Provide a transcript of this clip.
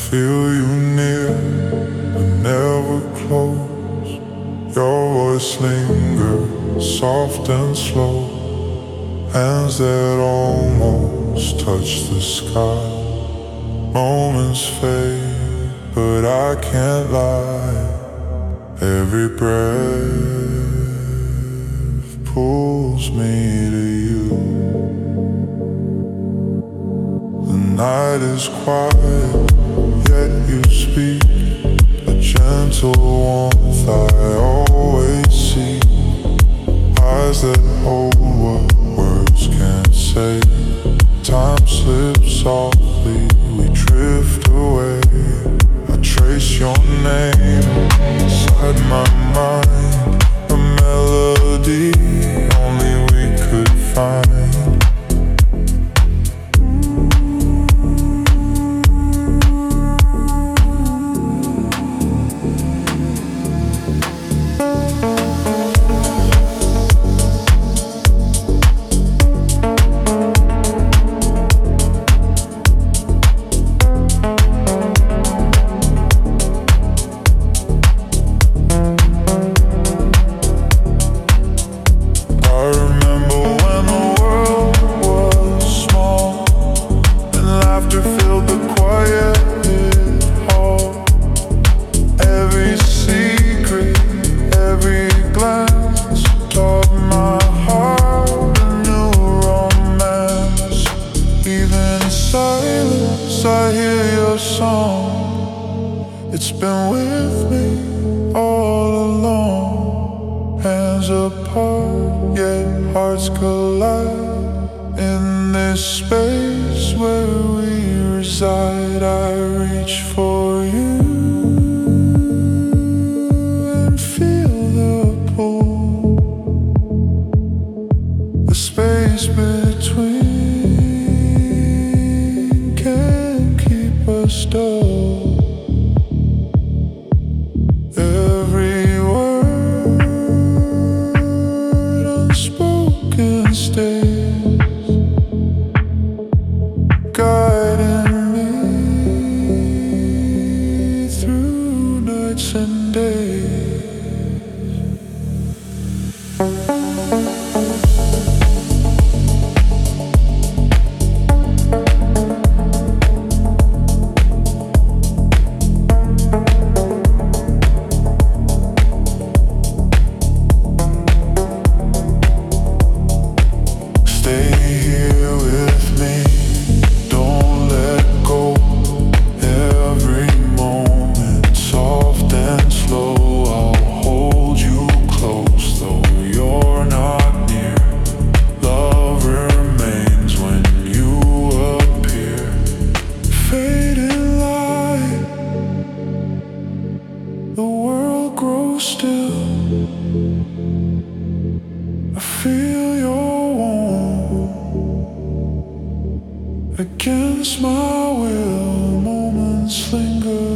feel you near, but never close. Your voice lingers, soft and slow. Hands that almost touch the sky. Moments fade, but I can't lie. Every breath pulls me to you. The night is quiet, yet you speak. A gentle warmth I always see. Eyes that hold what words can't say. Time slips softly, we drift away. I trace your name inside my mind. A melody only we could find. I hear your song. It's been with me all along. Hands apart, yet hearts collide. In this space where we reside, I reach for you and feel the pull. The space between still. Every word unspoken stays, guiding me through nights and days. Still, I feel your warmth against my will. Moments linger.